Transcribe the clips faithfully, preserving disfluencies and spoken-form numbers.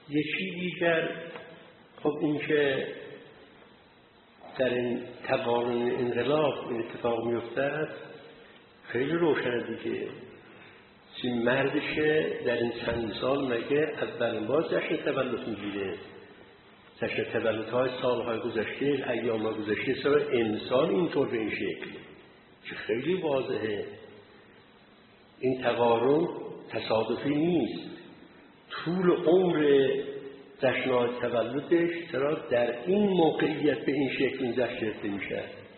یکی دیگر خب این که در این تقارن انقلاب این اتفاق میافتد خیلی روشنه دیگه. چی مردشه در این چند سال مگه اولین بار جشن تولد میگیره؟ جشن تولدهای سالهای گذشته، ایام گذشته، سال امسال اینطور به این شکل که خیلی واضحه. این تقارن تصادفی نیست. طول عمر جشنهای تولدش چرا در این موقعیت به این شکل جشن گرفته میشه؟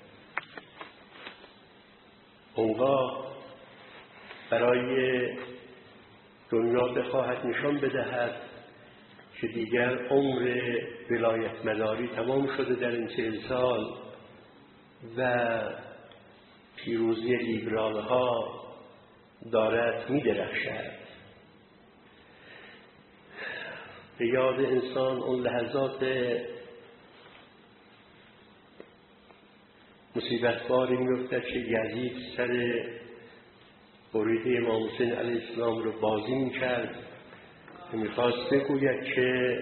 اونگاه برای دنیا بخواهد نشان بدهد که دیگر عمر ولایت مداری تمام شده در این چهل سال و پیروزی لیبرال ها دارد می درخشد. به یاد انسان اون لحظات مصیبت باری می افتد که یزید سر بریده امام حسین علیه السلام رو بازی می کرد و می خواست بگوید که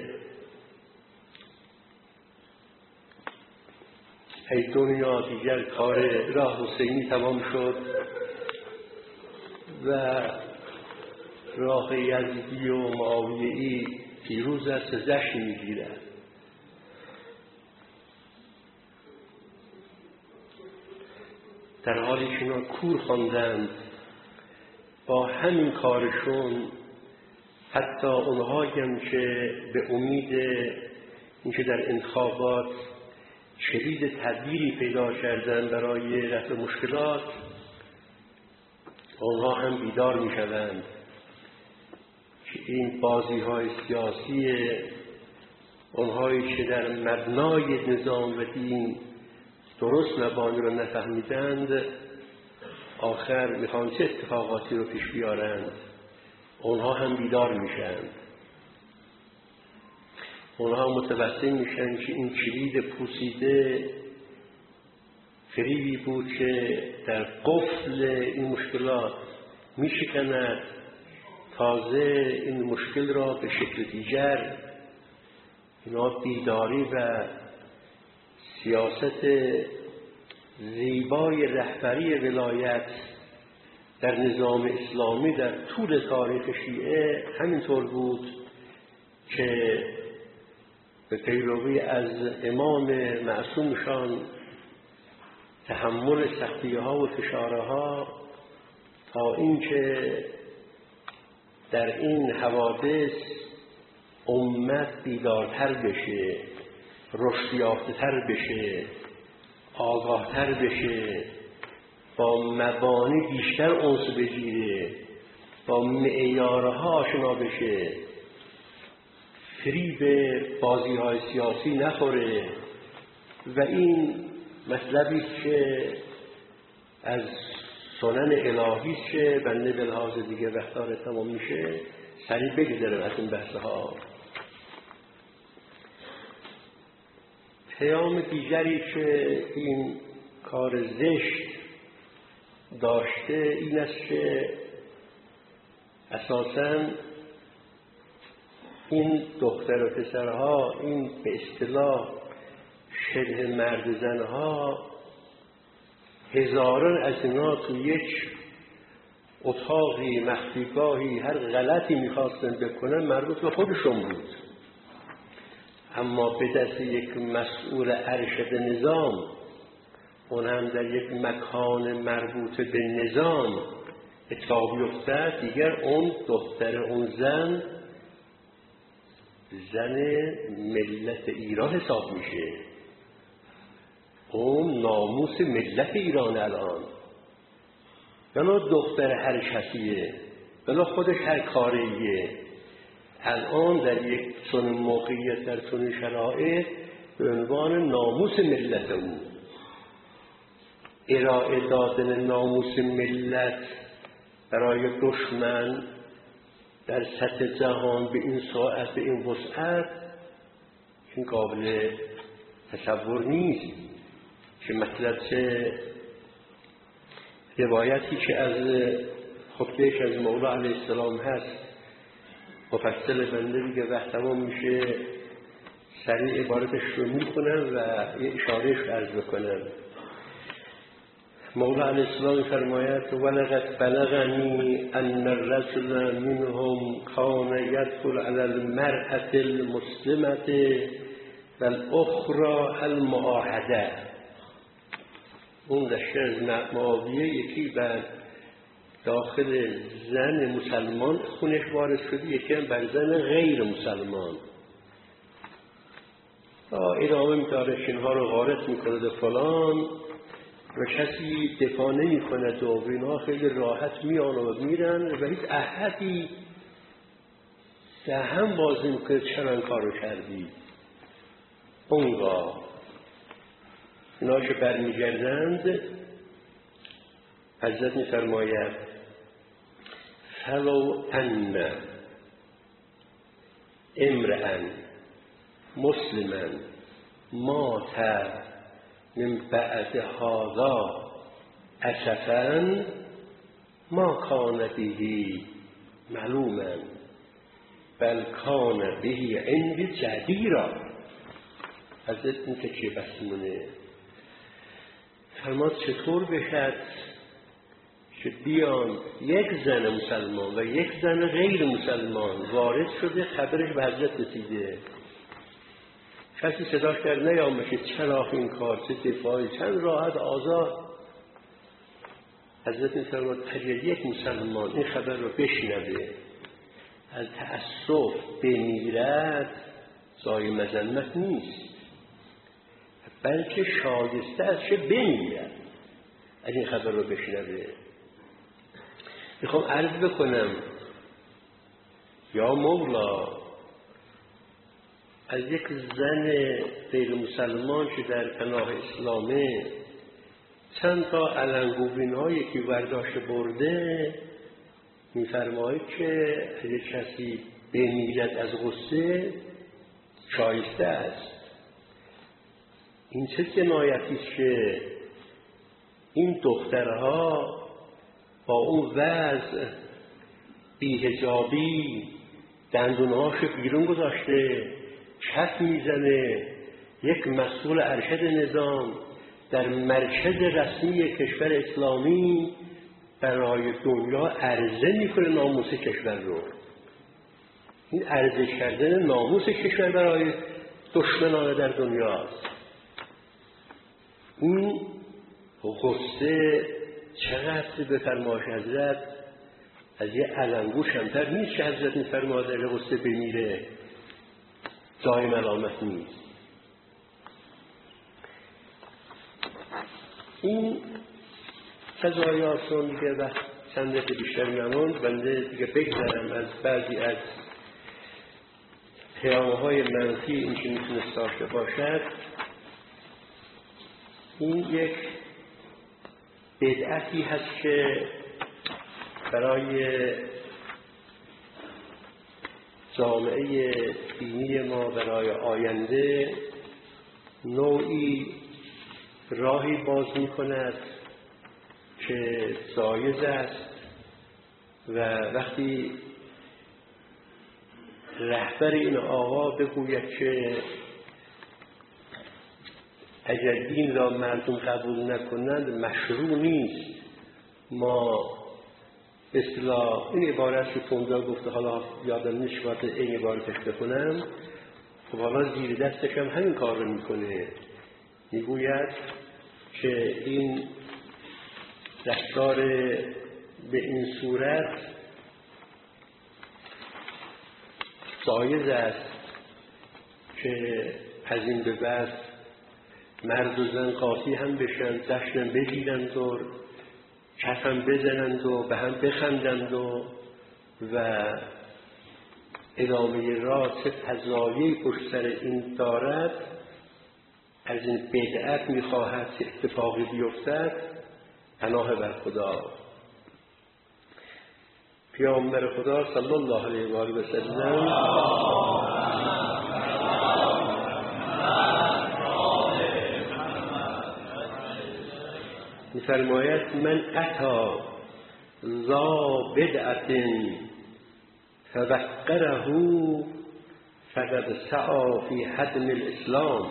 ای دنیا دیگر کار راه حسینی تمام شد و راه یزیدی و معاویه‌ای پیروز است، جشن میگیرد. در حالی که اینا کور خواندند با همین کارشون، حتی اونهایی هم که به امید اینکه در انتخابات شدید تدبیری پیدا کردن برای رفع مشکلات، اونها هم بیدار می شوند که این بازی های سیاسی اونهایی که در مبنای نظام و دین درست مبانی را نفهمیدند آخر میخوان چه اتفاقاتی رو پیش بیارند. اونها هم بیدار میشن. اونها متوسم میشن که این کلید پوسیده فریبی بود که در قفل این مشکلات میشکند. تازه این مشکل را به شکل دیگر اینا بیداری و سیاست زیبای رهبری ولایت در نظام اسلامی در طول تاریخ شیعه همینطور بود که به پیروی از امام معصومشان تحمل سختی‌ها و فشارها تا اینکه در این حوادث امت بیدارتر بشه، رشد یافته‌تر بشه، آگاهتر بشه، با مبانی بیشتر انس بگیره، با معیارها آشنا بشه، فریب بازی‌های سیاسی نخوره. و این مطلبی که از سنن الهی که بنده به لحاظ دیگه وقتار تمام میشه سریع بگذارم از این بحث‌ها. پیام دیگری که این کار زشت داشته این است که اساساً این دختر و پسرها، این به اصطلاح شبه مرد زنها، هزاران از اینا تو یک اتاقی مخفیگاهی هر غلطی میخواستن بکنن مربوط به خودشون بود، اما به دست یک مسئول ارشد نظام، اون هم در یک مکان مربوط به نظام اتفاق بیفتد، دیگر اون دختر اون زن زن ملت ایران حساب میشه. اون ناموس ملت ایران الان، بلا دختر هر کسیه، بلا خودش هر کاریه. الان در یک چنین موقعیت، در چنین شرایط، به عنوان ناموس ملت او ارائه دادن ناموس ملت برای دشمن در سطح جهان به این ساعت، به این وسعت، این قابل تصور نیست. که مطلب چه روایتی که از خطبهش از مولا علیه السلام هست، مفصل بنده دیگه وقت تمام میشه، سریع عبارتش رو میکنم و یه اشارهش عرض بکنم. مولا علیه السلام فرماید ولقد بلغنی ان الرجل منهم کان یدخل علی المرأة المسلمة والاخرى المعاهده. اون دشته از معاویه یکی بر داخل زن مسلمان خونش وارد شده، یکی هم بر زن غیر مسلمان. ادامه میداره اینها رو غارت میکنه فلان و کسی دفاع نمی کند و اینها خیلی راحت میان و میرن و هیچ احدی دهم باز نمیکنه چرا این کار رو کردی. اونگاه اینا که برمیگردند حضرت میفرماید فلو ان امرأ مسلما مات من بعد هذا اسفا ما کان به معلوما بل کان به عند جدیرا. حضرت این که چیه بس مونه فرماد چطور بشد که بیان یک زن مسلمان و یک زن غیر مسلمان وارد شده، خبرش به حضرت رسیده، کسی صداش کرد نیامشه چرا این کار، چه دفاعی، چند راحت آزاد. حضرت می‌فرماد اگر یک مسلمان این خبر رو بشنوه از تأسف بمیرد زای مذمت نیست، بلکه شایسته است که بمیرد از این خبر رو بشنوه. میخوام عرض بکنم یا مولا از یک زن غیر مسلمان که در پناه اسلامه چند تا علنگوبین هایی که برداشت برده میفرماید که اگه کسی بمیرد از غصه شایسته است. این چه جنایتی است که این دخترها با اون وضع بی‌حجابی دندونهاشو بیرون گذاشته، کف میزنه، یک مسئول ارشد نظام در مرکز رسمی کشور اسلامی برای دنیا عرضه میکنه ناموس کشور رو. این عرضه کردن ناموس کشور برای دشمنان در دنیاست. این غصه چقدر به فرمایش حضرت از یه علنگو کمتر نیست که حضرت میفرماید اگه غصه بمیره جای ملامت نیست. این قضایاتون دیگه وقت چند دقیقه بیشتر نموند، بنده دیگه بگذرم از بعضی از پیام‌های منفی این که میتونست داشته باشد. این یک بدعتی هست که برای جامعه دینی ما برای آینده نوعی راهی باز می کند که جایز است و وقتی رهبر این آقا بگوید که اگر دین را مردم قبول نکنند مشروع نیست، ما اصطلاح این عبارت رو تونجا گفته، حالا یادم نیست باید این عبارتش بکنم، خب حالا زیر دستش هم همین کار رو میکنه، میگوید که این رفتار به این صورت جایز است که از این به بعد مرد و زن قاطی هم بشن، جشن بگیرند و کف هم بزنند و به هم بخندند و و ادامه راه چه فضایلی پشت سر این دارد. از این بدعت میخواهد که اتفاقی بیفتد، پناه بر خدا. پیامبر خدا صلی الله علیه و آله و سلم می‌فرماید من اتی ذا بدعة فوقره فقد سعی فی هدم الاسلام.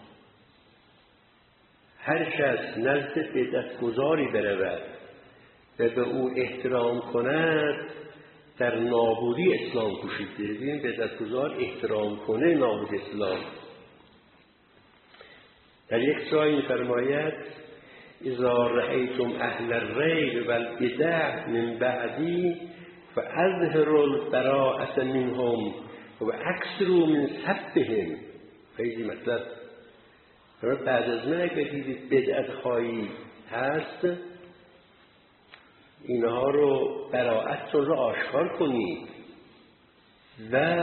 هر کس نزد بدعتگذاری برود و به او احترام کند در نابودی اسلام کوشیده. ببین بدعتگذار احترام کنه نابود اسلام. در یک جایی می‌فرماید اذا رأیتم اهل الریب والبدع من بعدی فاظهروا البراءة منهم واکثروا من سبهم. خیلی مطلب بعد از من اگه دیدید بدعت خواهی هست، اینها رو براءتتون رو آشکار کنید و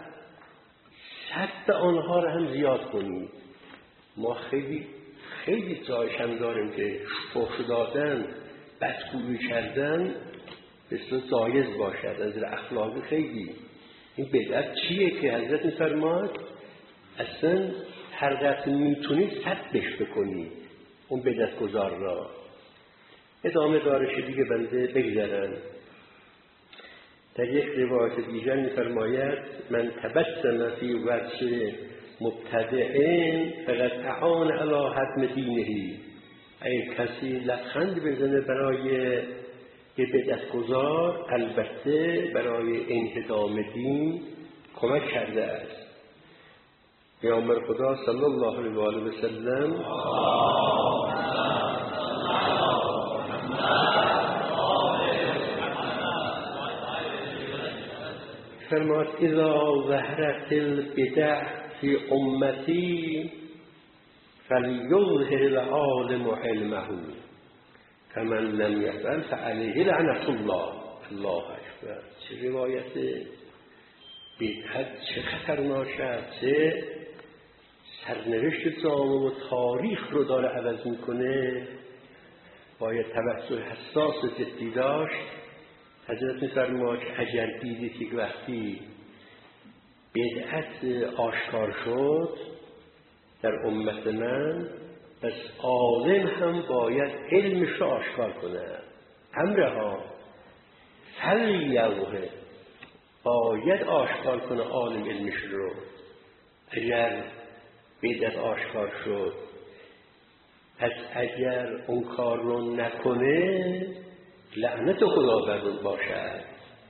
سب آنها رو هم زیاد کنید. ما خیلی خیلی جایش هم داریم که فحش دادن، بدگویی کردن بسیار جایز باشد از نظر اخلاقی. خیلی این بدعت چیه که حضرت می‌فرماید اصلا هر قدر میتونید سبش بکنید اون بدعت گذار را. ادامه دارش دیگه بنده بگذارم. در یک روایت دیگر می‌فرماید من تبسم فی وجه مبتدعین فقد اعان علی هدم دینه. اگه کسی لبخند بزنه برای یه بدعتگذار، البته برای انهدام دین کمک کرده است. پیامبر خدا صلی الله علیه و آله و سلم فرمود اذا ظهرت البدع فی امتی فلیظهر العالم علمه فمن لم یفعل فعلیه لعنة الله. الله اکبر. چه روایت بدعت چه خطرناک است، چه سرنوشت جامعه و تاریخ رو داره عوض میکنه. باید توجه حساس جدی داشت. حضرت می‌فرماید اگر دیدید که وقتی بدعت آشکار شد در امت من، پس عالم هم باید علمش رو آشکار کنه. امرها فلیظهر، باید آشکار کنه عالم علمش رو. اگر بدعت آشکار شد، پس اگر اون کار رو نکنه لعنت خدا بر اون باشد.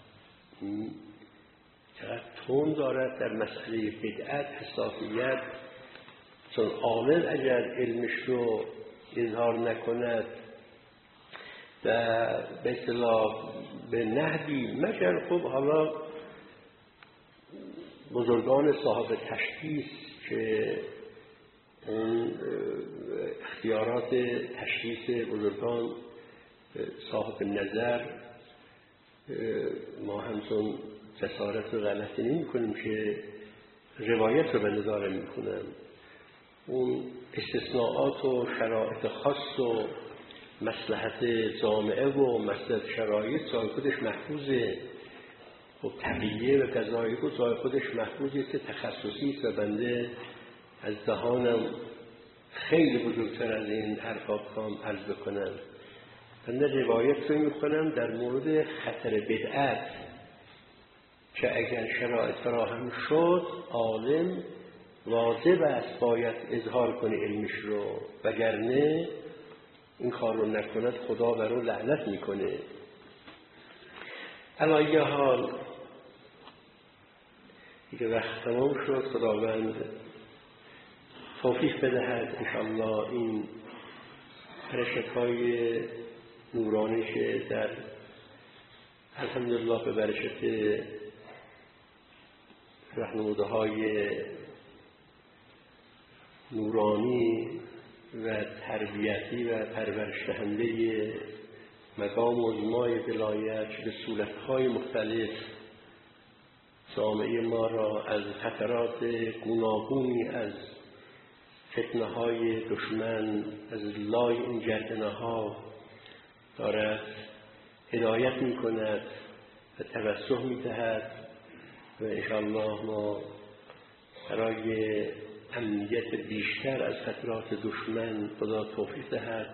چقدر تون دارد در مسئله بدعت حساسیت. چون عالم اگر علمش رو اظهار نکند و به اصطلاح به نحوی مگر خب حالا بزرگان صاحب تشخیص که اون اختیارات تشخیص بزرگان صاحب نظر، ما همچون جسارت و غلطی نمی کنیم که روایت رو به نظاره می کنم. اون استثناءات و شرایط خاص و مصلحت جامعه و مصلحت شرایط جای خودش محفوظه و تقییه و قضایی و جای خودش محفوظه که تخصصی است و بنده از دهانم خیلی بزرگتر از این حرفا بخوام عرض بکنم. بنده روایت رو میکنم در مورد خطر بدعت که اگر شرایط فراهم شد عالم واجب است باید اظهار کنه علمش رو، وگرنه این کار رو نکند خدا بر او لعنت میکنه. علی یه حال دیگه وقت تمام شد. خداوند توفیق بدهد انشاءالله این حرکت‌های نورانی که در الحمدلله به برکت راهنمودهای نورانی و تربیتی و پرورش دهنده مقام عظمای ولایت به صورت‌های مختلف جامعه ما را از خطرات گوناگونی، از فتنه‌های دشمن، از لای این گردنه‌ها دارد هدایت می‌کند و توسط می‌دهد و انشاءالله ما برای امنیت بیشتر از خطرات دشمن خدا توفیق دهد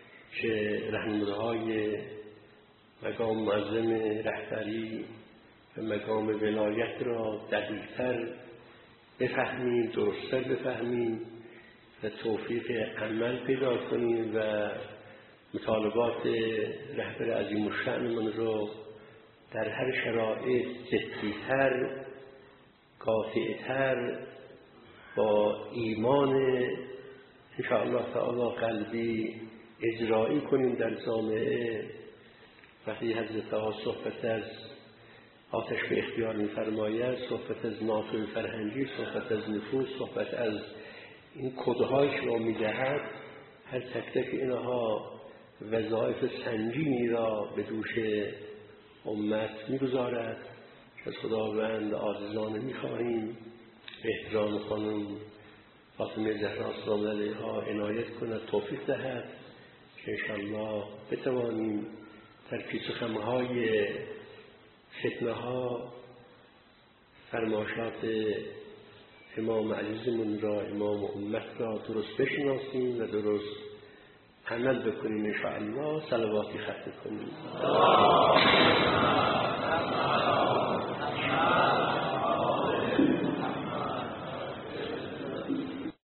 که راهنمودهای مقام معظم رهبری و مقام ولایت را دقیق‌تر بفهمیم، درست‌تر بفهمیم و توفیق عمل پیدا کنیم و مطالبات رهبر عظیم الشأنمون رو در هر شرایط جدی‌تر، قاطع‌تر، با ایمان انشاءالله تعالی قلبی اجرایی کنیم در جامعه. وقتی حضرت ها صحبت از آتش به اختیار می‌فرماید، صحبت از ناتوی فرهنگی، صحبت از نفوذ، صحبت از این کدهایش را می‌دهد، هر تک تک اینها وظایف سنگینی را به دوش امت می‌گذارد. از خداوند عاجزانه می‌خواهیم به احترام خانم فاطمه زهرا سلام علیها عنایت کند، توفیق دهد که انشاءالله بتوانیم در پیچ و خم‌های فتنه ها فرمایشات امام عزیزمون را، امام امت را درست بشناسیم و درست عمل بکنیم. انشاءالله صلواتی ختم کنیم.